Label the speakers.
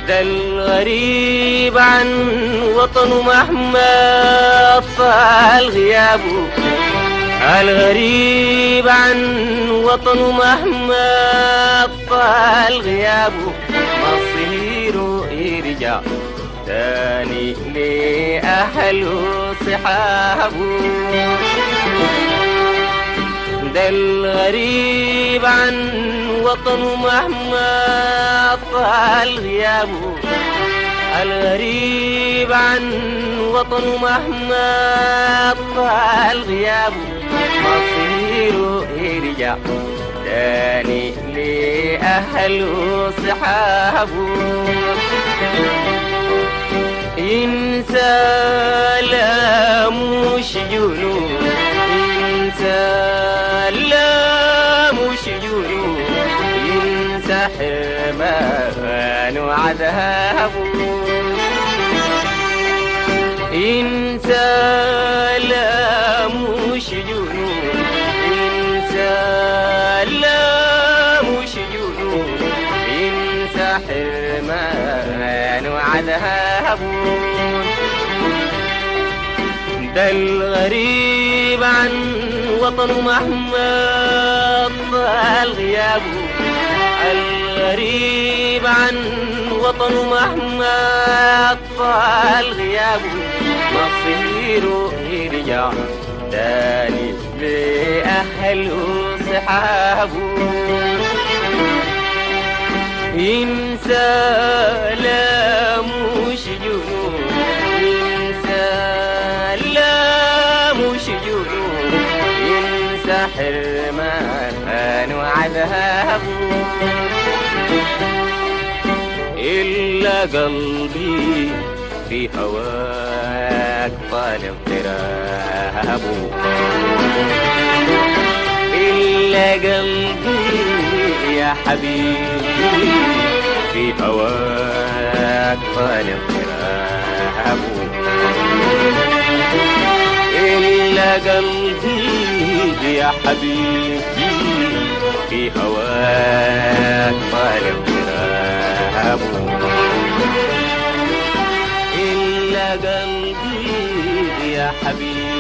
Speaker 1: ده الغريب عن وطنه مهما طال غيابه، الغريب عن وطنه مهما طال غيابه، مصيره يرجع تاني لأهله صحابه. ده الغريب عن وطنه مهما طال غيابه، الغريب عن وطنه مهما طال غيابه، مصيره يرجع تاني لأهله صحابه. ينسى لا مش جنون، ينسى لا مش جنون، ينسى حرمان وعذابه. ينسى لا مش جنون، ينسى لا مش جنون، ينسى حرمان وعذابه. ده الغريب عن وطنه مهما طال غيابه، الغريب عن وطنه مهما طال غيابه، مصيره يرجع تاني لأهله صحابه. ينسى لا مش جنون، ينسى لا مش جنون، ينسى حرمان وعذابه. إلا قلبي في هواك طالب ترابه، إلا قلبي يا حبيبي في هواك طالب ترابه، إلا قلبي يا حبيبي في هواك طالب ترابه، إلا قلبي يا حبيبي